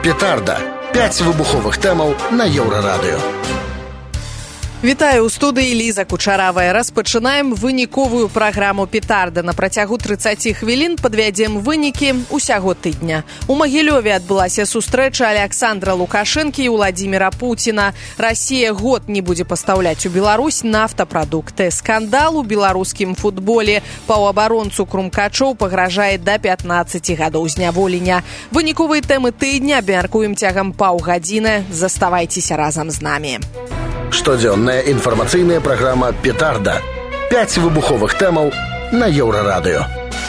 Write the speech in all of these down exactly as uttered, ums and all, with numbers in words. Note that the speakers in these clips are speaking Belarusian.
Петарда. пяць выбуховых тэмаў на Еўрарадыё. Вітаю, у студыі Ліза Кучаравая. Распачынаем выніковую праграму «Петарда». На працягу трыццаць хвілін падвядзем вынікі усяго тыдня. У Магілёве адбылася сустрэча Александра Лукашэнкі і Владзіміра Пуціна. Расія год не будзе пастаўляць у Беларусь нафтапрадукты. Скандал у беларускім футболе. Паўабаронцу Крумкачоў пагражае да пятнаццаці гадоў зняволення. Выніковыя тэмы тыдня абмяркуем цягам паўгадзіны. Заставайцеся разам з намі. Штодзённая інфармацыйная праграма «Петарда». пяць выбуховых тэмаў на Еўрарадыё.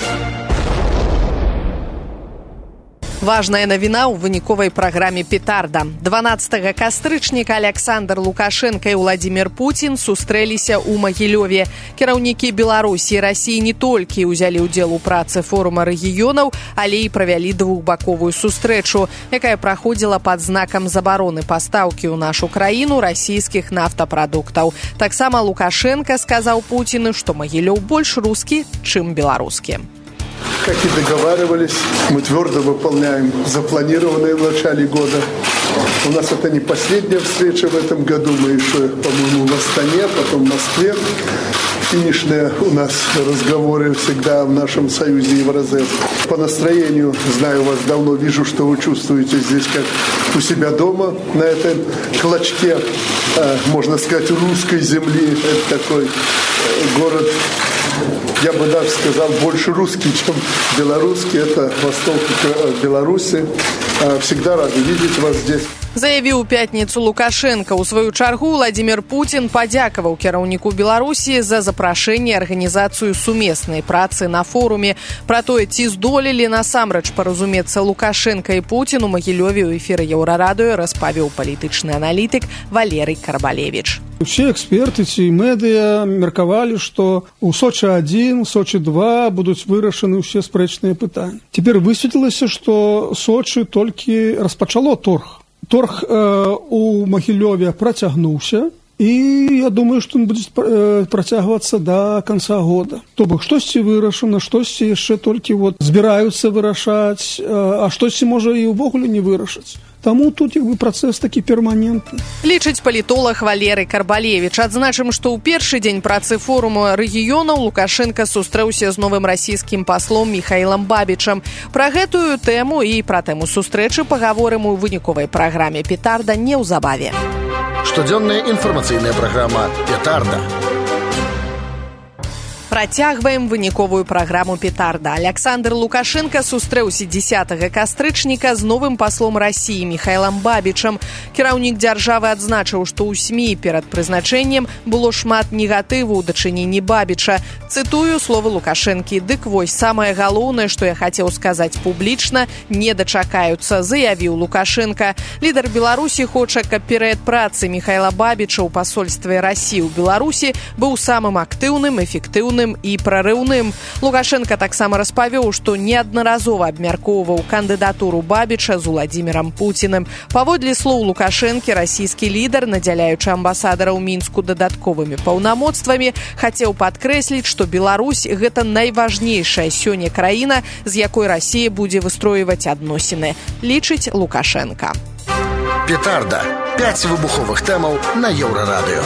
Важная навіна ў выніковай праграме «Петарда». дванаццатага кастрычніка Александр Лукашенко і Владзімір Пуцін сустрэліся ў Магілёве. Кіраўнікі Беларусі і Расіі не толькі ўзялі ўдзел у працы форума рэгіёнаў, але і правялі двухбаковую сустрэчу, якая праходзіла пад знакам забароны пастаўкі ў нашу краіну расійскіх нафтапрадуктаў. Таксама Лукашенко сказаў Пуціну, што Магілёў больш рускі, чым беларускі. Как и договаривались, мы твердо выполняем запланированное в начале года. У нас это не последняя встреча в этом году. Мы еще, по-моему, в Астане, потом в Москве. Финишные у нас разговоры всегда в нашем союзе Евразес. По настроению, знаю вас давно, вижу, что вы чувствуете здесь как у себя дома, на этом клочке, можно сказать, русской земли. Это такой город, я бы даже сказал, больше русский, чем белорусский. Это восток Беларуси. Всегда рады видеть вас здесь. Заявіў у пятніцу Лукашенко. У сваю чаргу Владзімір Пуцін падзякаваў кіраўніку Беларусі за запрашэнне арганізацыю сумеснай працы на форуме. Пра тое, ці здолелі насамрэч паразумецца Лукашенко і Пуцін, у Магілёве ў эфіры Еўрарадыё распавёў палітычны аналітык Валерый Карбалевіч. Усе эксперты ці медыа меркавалі, што ў Сочы адзін, Сочы два будуць вырашаны ўсе спрэчныя пытанні. Цяпер высветлілася, што Сочы толькі распачало торг. Торг э, у Магілёве працягнуўся, і я думаю, што ён будзе э, працягвацца да канца года. То бок, штосьці вырашана, штосьці яшчэ толькі вот збіраюцца вырашаць, э, а штосьці можа і ўвогуле не вырашаць. Таму тут як бы працэс такі перманентны. Лічыць палітолог Валерый Карбалевіч. Адзначым, што ў першы дзень працы форуму рэгіёнаў Лукашенко сустрэўся з новым расійскім паслом Міхаілам Бабічам. Пра гэтую тэму і пра тэму сустрэчы пагаворым у выніковай праграме «Петарда» неўзабаве. Штодзённая інфармацыйная праграма «Петарда». Працягваем выніковую праграму «Петарда». Александр Лукашенко сустрэўся дзесятага кастрычніка з новым паслом Расіі Міхаілам Бабічам. Кіраўнік дзяржавы адзначыў, што ў СМІ перад прызначэннем было шмат негатыву ў дачыненні Бабіча. Цытую словы Лукашэнкі: «Дык вось, самае галоўнае, што я хацеў сказаць публічна, не дачакаюцца», заявіў Лукашенко. Лідар Беларусі хоча, каб перыяд працы Міхаіла Бабіча ў пасольстве Расіі ў Беларусі быў самым актыўным, эфектыўным і прарыўным. Лукашенко таксама распавёў, што неаднаразова абмяркоўваў кандыдатуру Бабіча з Владзімірам Пуціным. Паводле слоў Лукашэнкі, расійскі лідар, надзяляючы амбасадара ў Мінску дадатковымі паўнамоцтвамі, хацеў падкрэсліць, што Беларусь – гэта найважнейшая сёння краіна, з якой Расія будзе выстройваць адносіны, лічыць Лукашенко. Петарда. пяць выбуховых тэмаў на Еўрарадыё.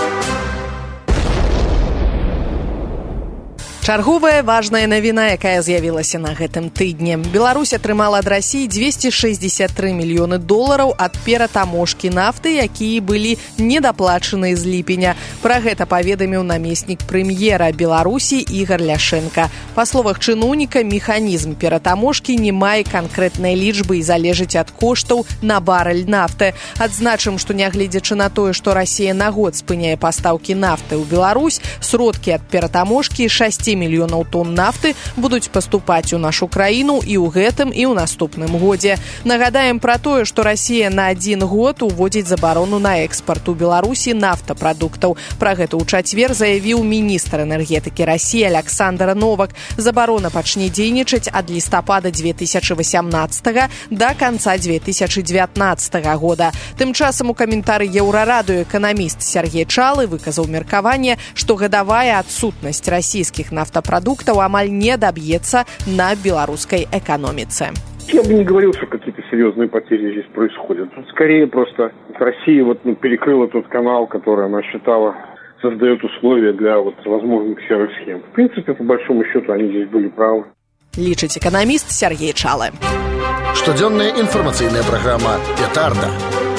Чарговая важная навіна, якая з'явілася на гэтым тыдні. Беларусь атрымала ад Расіі дзвесце шэсцьдзесят тры мільёны долараў ад ператаможкі нафты, якія былі недаплачаны з ліпеня. Пра гэта паведаміў намеснік прэм'ера Беларусі Ігар Ляшэнка. Па словах чыноўніка, механізм ператаможкі не мае канкрэтнай лічбы і залежыць ад коштаў на барэль нафты. Адзначым, што нягледзячы на тое, што Расія на год спыняе пастаўкі нафты ў Беларусь, сродкі ад ператаможкі шасці мільёнаў тонн нафты будуць паступаць у нашу краіну і ў гэтым, і ў наступным годзе. Нагадаем пра тое, што Расія на адзін год уводзіць забарону на экспарт у Беларусі нафтапрадуктаў. Пра гэта ў чацвер заявіў міністр энергетыкі Расіі Александр Новак. Забарона пачне дзейнічаць ад лістапада дзве тысячы васямнаццатага да канца дзве тысячы дзевятнаццатага года. Тым часам у каментары Еўрарадыё эканаміст Сергей Чалы выказаў меркаванне, што гадавая адсутнасць расійскіх нафтапрадуктаў амаль не даб'ецца на беларускай эканоміцы. Я бы не говорил, что какие-то серьезные потери здесь происходят. Скорее просто Россия вот, ну, перекрыла тот канал, который она считала создает условия для вот, возможных серых схем. В принципе, по большому счету, они здесь были правы. Лічыць эканаміст Сергей Чалы. Штодзённая інфармацыйная праграма «Петарда».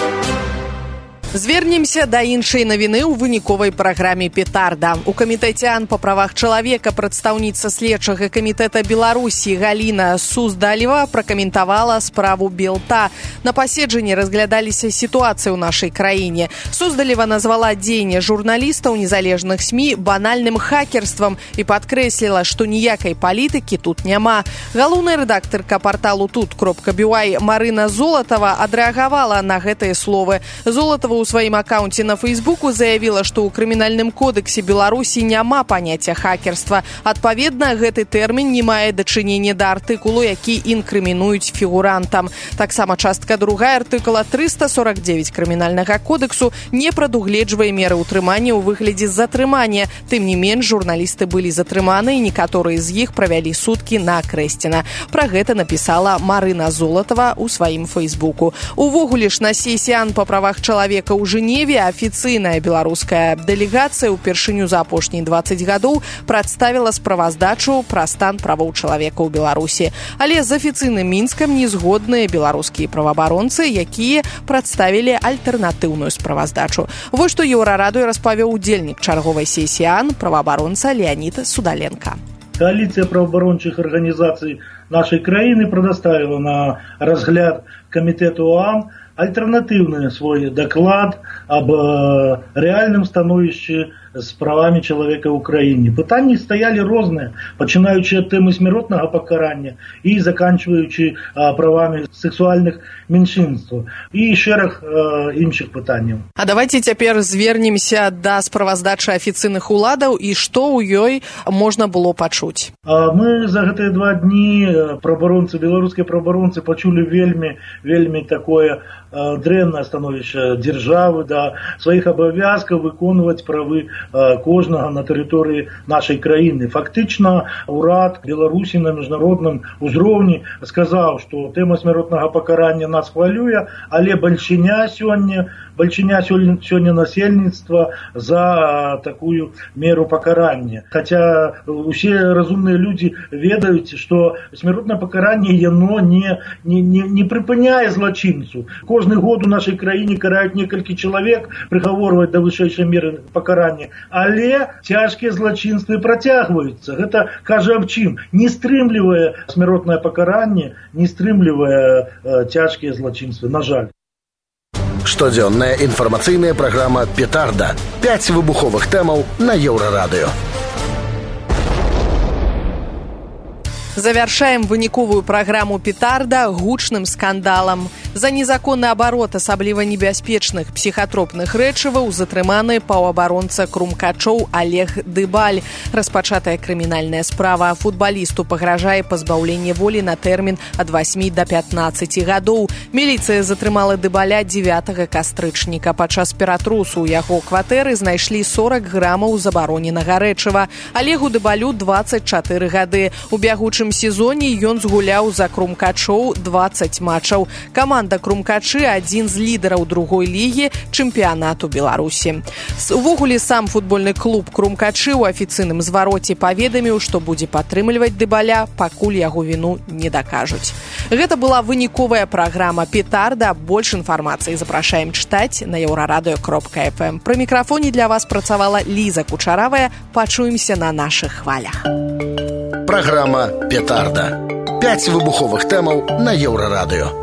Звернемся да іншай навіны ў выніковай праграме «Петарда». У камітэце АН па правах чалавека прадстаўніца следчага камітэта Беларусі Галіна Суздалева пракаментавала справу Белта. На паседжанні разглядаліся сітуацыі ў нашай краіне. Суздалева назвала дзеянне журналістаў незалежных СМІ банальным хакерствам і падкрэсліла, што ніякай палітыкі тут няма. Галоўная рэдактарка парталу тут кропка бі уай Марына Золатава адрэагавала на гэтыя словы. Золатава у сваім акаунце на Фейсбуку заявіла, што ў крымінальным кодексе Беларусі няма паняцця хакерства. Адпаведна, гэты тэрмін не мае дачынення да артыкулу, які інкрымінуюць фігурантам. Таксама частка другая артыкула трыста сорок девять крымінальнага кодексу не прадугледжвае меры ўтрымання ў выглядзе затрымання. Тым не менш, журналісты былі затрыманы, і некаторыя з іх правялі суткі на Крэсціна. Пра гэта напісала Марына Золатава ў сваім Фейсбуку. Увогуле ж на сесіі АН па правах чалавека у Жэневе афіцыйная беларуская дэлегацыя ўпершыню за апошнія дваццаць гадоў прадставіла справаздачу пра стан правоў чалавека ў Беларусі. Але з афіцыйным Мінскам не згодныя беларускія праваабаронцы, якія прадставілі альтэрнатыўную справаздачу. Вось што Еўрарадыё распавёў удзельнік чарговай сесіі АН праваабаронца Леонид Судаленко. Коалиция правооборонных организаций нашей краины предоставила на разгляд комитету АН альтернативный свой доклад об э, реальном становищі з правами чоловіка в Україні. Питання стояли різні, починаючи від теми смертного покарання і закінчуючи э, правами сексуальних меншинств. І шераг э, інших питань. А давайте цяпер звернемся да справаздачы афіцыйных уладаў і што ў ёй можна было пачуць. Мы за гэтыя два дні праваабаронцы, беларускія праваабаронцы пачулі вельмі, вельмі такое дрэннае становішча дзяржавы, да сваіх абавязкаў выконваць правы кожнага на тэрыторыі нашай краіны. Фактычна урад Беларусі на міжнародным узроўні сказаў, што тэма смяротнага пакарання нас хвалюе, але бальшыня сёння Бальшыня сёння насельніцтва за такую меру пакарання. Хаця усе разумныя людзі ведаюць, што смяротнае пакаранне яно не, не, не, не прыпыняе злачынцу. Кожны год у нашай краіне караюць некалькі чалавек, прыгаворваюць да вышэйшай меры пакарання, але цяжкія злачынствы працягваюцца. Гэта кажа аб чым? Не стрымлівае смяротнае пакаранне, не стрымлівае э, цяжкія злачынствы, на жаль. Штодзённая інфармацыйная праграма «Петарда». Пяць выбуховых тэмаў на Еўрарадыё. Завяршаем выніковую праграму «Петарда» гучным скандалам. За незаконны абарот асабліва небяспечных псіхатропных рэчываў затрыманы паўабаронца Крумкачоў Олег Дыбаль. Распачатая крымінальная справа. Футбалісту пагражае пазбаўленне волі на тэрмін ад васьмі да пятнаццаці гадоў. Міліцыя затрымала Дыбаля дзевятага кастрычніка. Падчас ператрусу ў яго кватэры знайшлі сорок грамаў забароненага рэчыва. Олегу Дыбалю дваццаць чатыры гады. У бягучым сезоне ён згуляў за Крумкачоў дваццаць матчаў. Каманда Крумкачы адзін з лідараў другой лігі чэмпіянату Беларусі. Увогуле сам футбольны клуб Крумкачы ў афіцыйным звароце паведаміў, што будзе падтрымліваць Дыбаля, пакуль яго віну не дакажуць. Гэта была выніковая праграма «Петарда». Больш інфармацыі запрашаем чытаць на еўрарадыё кропка эф эм. Пры мікрафоне для вас працавала Ліза Кучаравая. Пачуемся на нашых хвалях. Праграма «Петарда». Пяць выбуховых тэмаў на Еўрарадыё.